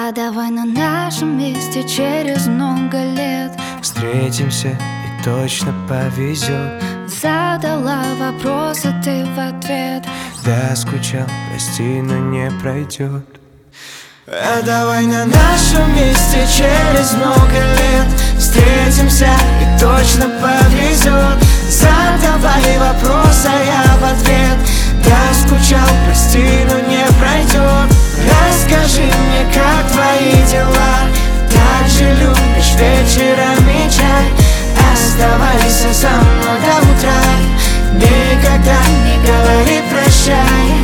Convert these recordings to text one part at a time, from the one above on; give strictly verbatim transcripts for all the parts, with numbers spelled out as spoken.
А давай на нашем месте через много лет встретимся и точно повезет. Задала вопросы, ты в ответ. Да, скучал, прости, но не пройдет. А давай на нашем месте через много лет встретимся и точно повезет. Задавай вопросы, а я в ответ. Да, скучал, прости, но не пройдет. Расскажи мне, как твои дела. Так же любишь вечерами чай. Оставайся со мной до утра. Никогда не говори прощай.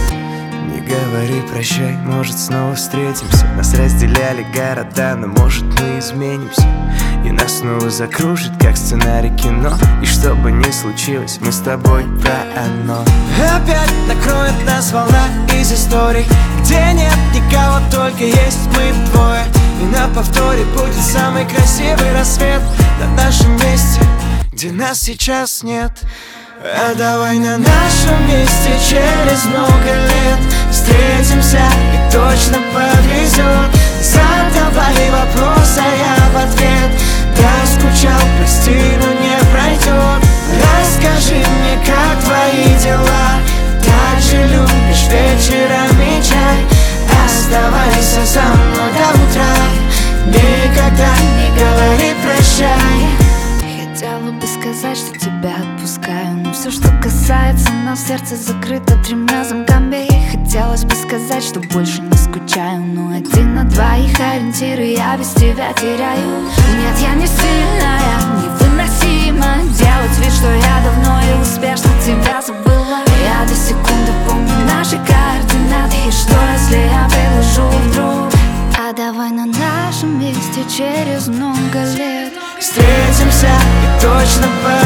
Не говори прощай, может снова встретимся. Нас разделяли города, но может мы изменимся. И нас снова закружит, как сценарий кино. И что бы ни случилось, мы с тобой про одно. Опять накроет нас волна из историй, где нет никого, только есть мы двое. И на повторе будет самый красивый рассвет на нашем месте, где нас сейчас нет. А давай на нашем месте через много лет встретимся и точно повезет. Задавай вопрос, а я в ответ. Да, скучал, прости, но не пройдет. Расскажи мне, как твои дела. Так же любишь вечерами чай. Оставайся со мной до утра. Никогда не говори прощай. Хотела бы сказать, что тебя отпускаю, но все, что касается нас, сердце закрыто тремя замками. Хотелось бы сказать, что больше не скучаю, но один на двоих ориентиры я без тебя теряю. Нет, я не сильная, невыносимо делать вид, что я давно и успешно тебя забыла. Я до секунды помню наши координаты. И что, если я предложу вдруг? А давай на нашем месте через много лет встретимся и точно повезет.